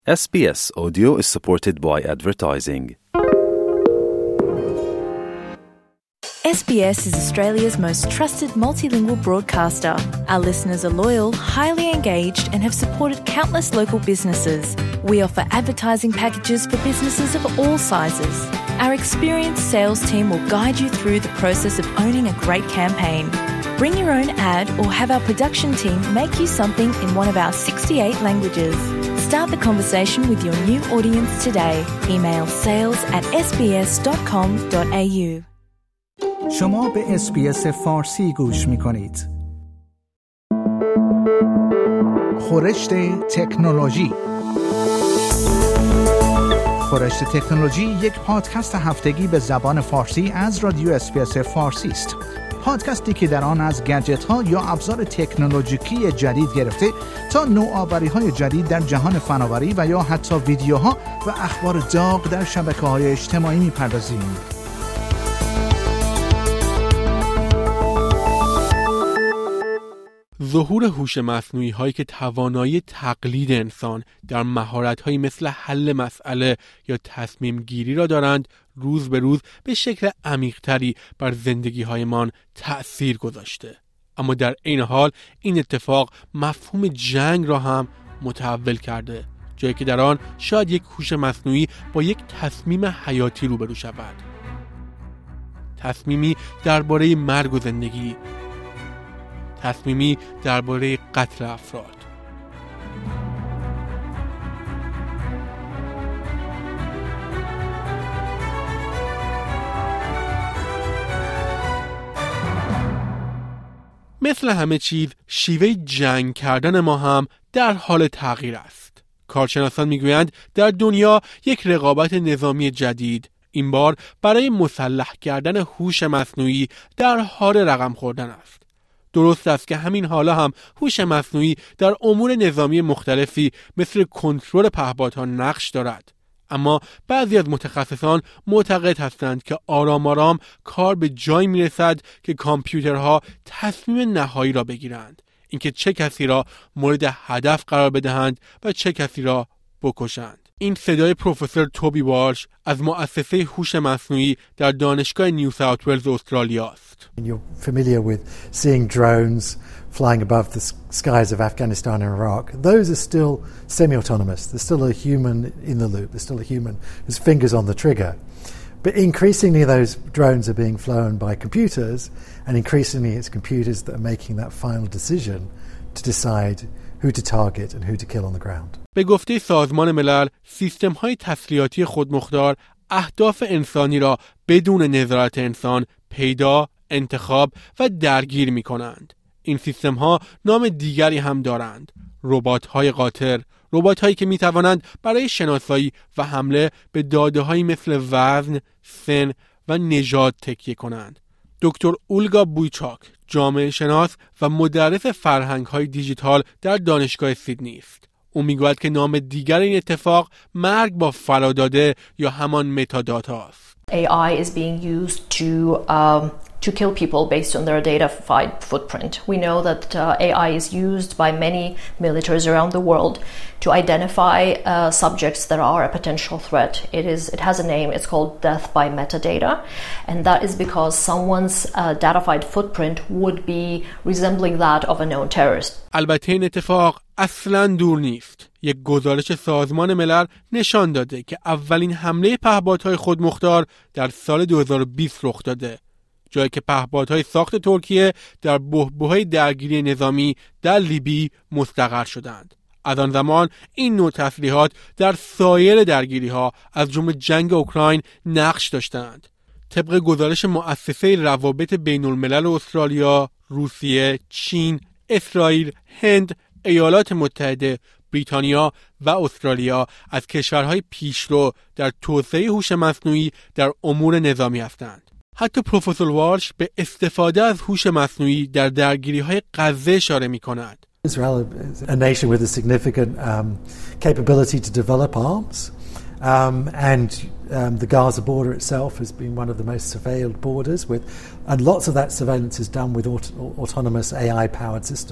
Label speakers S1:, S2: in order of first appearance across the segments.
S1: SBS Audio is supported by advertising.
S2: SBS is Australia's most trusted multilingual broadcaster. Our listeners are loyal, highly engaged, and have supported countless local businesses. We offer advertising packages for businesses of all sizes. Our experienced sales team will guide you through the process of owning a great campaign. Bring your own ad or have our production team make you something in one of our 68 languages. Start the conversation with your new audience today. Email sales@sbs.com.au.
S3: شما به SBS فارسی گوش می‌کنید. خورشت تکنولوژی. خورشت تکنولوژی یک پادکست هفتگی به زبان فارسی از رادیو SBS فارسی است. پادکستی که در آن از گجت‌ها یا ابزار تکنولوژیکی جدید گرفته تا نوآوری‌های جدید در جهان فناوری و یا حتی ویدیوها و اخبار داغ در شبکه‌های اجتماعی می‌پردازیم.
S4: ظهور هوش مصنوعی هایی که توانایی تقلید انسان در مهارت هایی مثل حل مسئله یا تصمیم گیری را دارند روز به روز به شکل عمیق‌تری بر زندگی هایمان تأثیر گذاشته. اما در عین حال این اتفاق مفهوم جنگ را هم متحول کرده، جایی که در آن شاید یک هوش مصنوعی با یک تصمیم حیاتی روبرو شود. تصمیمی درباره مرگ و زندگی، تصمیمی درباره قتل افراد. مثل همه چیز شیوه جنگ کردن ما هم در حال تغییر است. کارشناسان میگویند در دنیا یک رقابت نظامی جدید این بار برای مسلح کردن هوش مصنوعی در حال رقم خوردن است. درست است که همین حالا هم هوش مصنوعی در امور نظامی مختلفی مثل کنترل پهپادها نقش دارد، اما بعضی از متخصصان معتقد هستند که آرام آرام کار به جایی میرسد که کامپیوترها تصمیم نهایی را بگیرند، اینکه چه کسی را مورد هدف قرار بدهند و چه کسی را بکشند. این صدای پروفسور توبی والش از مؤسسه هوش مصنوعی در دانشگاه نیو ساوت ولز استرالیا است.
S5: You're familiar with seeing drones flying above the skies of Afghanistan and Iraq. Those are still semi-autonomous. There's still a human in the loop. There's still a human whose fingers on the trigger. But increasingly those drones are being flown by computers, and increasingly it's computers that are making that final decision to decide who to target and who to kill on the ground.
S4: به گفته سازمان ملل، سیستم‌های تسلیحاتی خودمختار اهداف انسانی را بدون نظارت انسان پیدا، انتخاب و درگیر می‌کنند. این سیستم‌ها نام دیگری هم دارند: ربات‌های قاطر، ربات‌هایی که می‌توانند برای شناسایی و حمله به داده‌هایی مثل وزن، سن و نژاد تکیه کنند. دکتر اولگا بویچاک، جامعه شناس و مدرس فرهنگ‌های دیجیتال در دانشگاه سیدنی است. او میگوید که نام دیگر این اتفاق مرگ با فراداده یا همان متاداتا است.
S6: AI is being used to kill people based on their data-fied footprint. We know that AI is used by many militaries around the world to identify subjects that are a potential threat. It has a name. It's called death by metadata, and that is because someone's data-fied footprint would be resembling that of a known terrorist.
S4: البته این اتفاق اصلاً دور نیست. یک گزارش سازمان ملل نشان داده که اولین حمله پهپادهای خودمختار در سال 2020 رخ داده، جایی که پهپادهای ساخت ترکیه در بحبوحه درگیری نظامی در لیبی مستقر شدند. از آن زمان این نوع تسلیحات در سایر درگیری‌ها از جمله جنگ اوکراین نقش داشتند. طبق گزارش مؤسسه روابط بین‌الملل استرالیا، روسیه، چین، اسرائیل، هند، ایالات متحده، بریتانیا و استرالیا از کشورهای پیشرو در توسعه هوش مصنوعی در امور نظامی هستند. حتی پروفسور والش به استفاده از هوش مصنوعی در درگیری‌های غزه اشاره می‌کند.
S5: Israel is a nation with a significant capability to develop arms, and the Gaza border itself has been one of the most surveilled borders, and lots of that surveillance is done with autonomous AI-powered systems.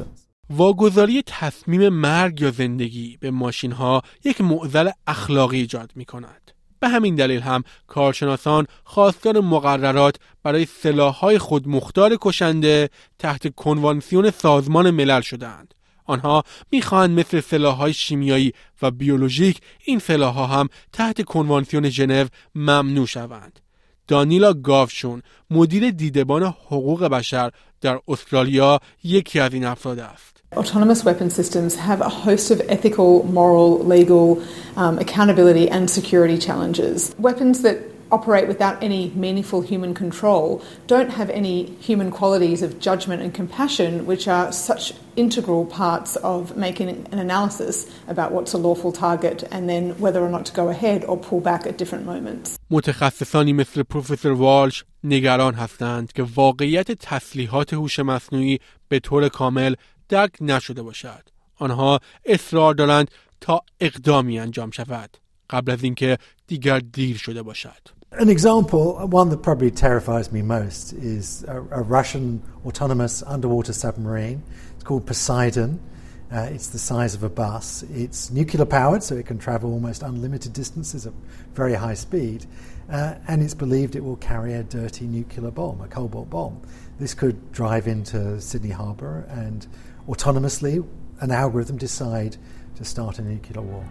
S4: واگذاری تصمیم مرگ یا زندگی به ماشین‌ها یک معضل اخلاقی ایجاد می‌کند. به همین دلیل هم کارشناسان خواستار مقررات برای سلاح‌های خودمختار کشنده تحت کنوانسیون سازمان ملل شدند. آنها می‌خواهند مثل سلاح‌های شیمیایی و بیولوژیک این سلاح‌ها هم تحت کنوانسیون ژنو ممنوع شوند. دانیلا گاوشون مدیر دیدبان حقوق بشر در استرالیا یکی از این افراد است.
S7: Autonomous weapon systems have a host of ethical, moral, legal, accountability and security challenges. Weapons that operate without any meaningful human control don't have any human qualities of judgment and compassion, which are such integral parts of making an analysis about what's a lawful target and then whether or not to go ahead or pull back at different moments.
S4: متخصصانی مثل پروفسور والش نگران هستند که واقعیت تسلیحات هوش مصنوعی به طور کامل درک نشده باشد. آنها اصرار دارند تا اقدامی انجام شود قبل از اینکه دیگر دیر شده باشد.
S5: An example, one that probably terrifies me most, is a Russian autonomous underwater submarine. It's called Poseidon. It's the size of a bus. It's nuclear powered, so it can travel almost unlimited distances at very high speed. And it's believed it will carry a dirty nuclear bomb, a cobalt bomb. This could drive into Sydney Harbour and autonomously an algorithm decide to start a nuclear war.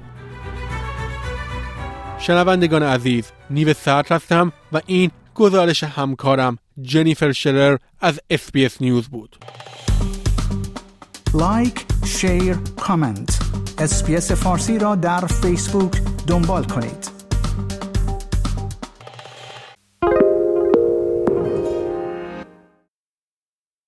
S4: شنوندگان عزیز، نیو سرد هستم و این گزارش همکارم جنیفر شرر از SBS نیوز بود.
S3: لایک، شیر، کامنت. SBS فارسی را در فیسبوک دنبال کنید.